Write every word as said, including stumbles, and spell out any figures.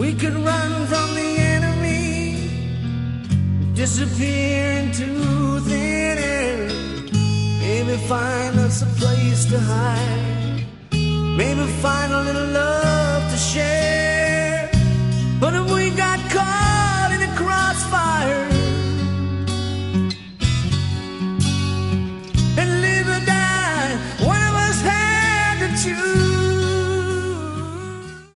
We could run from the enemy, disappear into thin air. Maybe find us a place to hide, maybe find a little love to